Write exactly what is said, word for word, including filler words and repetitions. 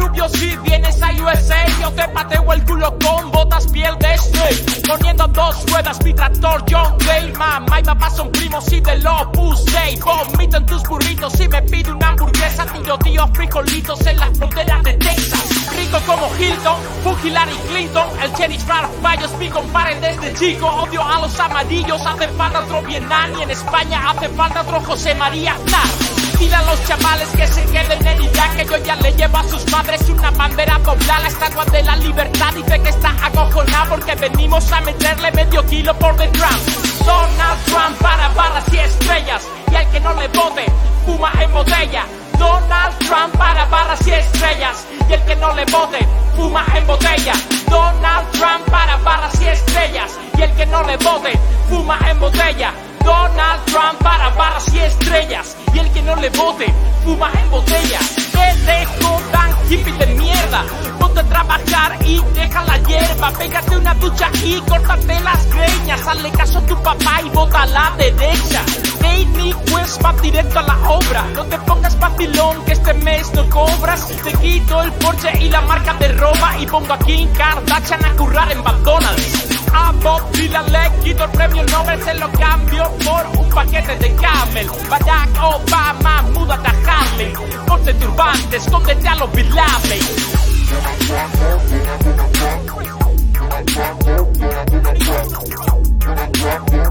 Rubio, si vienes a U S A, yo te pateo el culo con botas piel de snake. Poniendo dos ruedas, mi tractor John Gale. Mamá y papá son primos y de lo puse. Vomito en tus burritos y me pido una hamburguesa. Tiro tío frijolitos en las fronteras de Texas. Rico como Hilton, fuck Hillary Clinton. El sheriff Ralph mi compadre desde chico. Odio a los amarillos, hace falta otro Vietnam. Y en España hace falta otro José María Aznar. Dile a los chavales que se queden en Irak, que yo ya le llevo a sus madres una bandera doblada. La estatua de la libertad dice que está acojonado porque venimos a meterle medio kilo por detrás. Donald Trump para barras y estrellas, y al que no le vote, fuma en botella. Donald Trump para barras y estrellas, y el que no le vote, fuma en botella. Donald Trump para barras y estrellas, y el que no le vote, fuma en botella. Donald Trump para barras y estrellas, y el que no le vote, fuma en botella. Que te jodan, hippie de mierda. Ponte a trabajar y deja la hierba. Pégate una ducha y córtate las greñas. Hazle caso a tu papá y vota a la derecha. Hey, ni pues va directo a la obra. No te pongas vacilón que este mes no cobras. Te quito el Porsche y la marca de ropa y pongo a Kim Kardashian a currar en McDonald's. A Bob Dylan le quito el premio Nobel, se lo cambio por un paquete de Camel. Barack Obama, múdate a Harley. Ponte turbante, escóndete a los Bill Laden.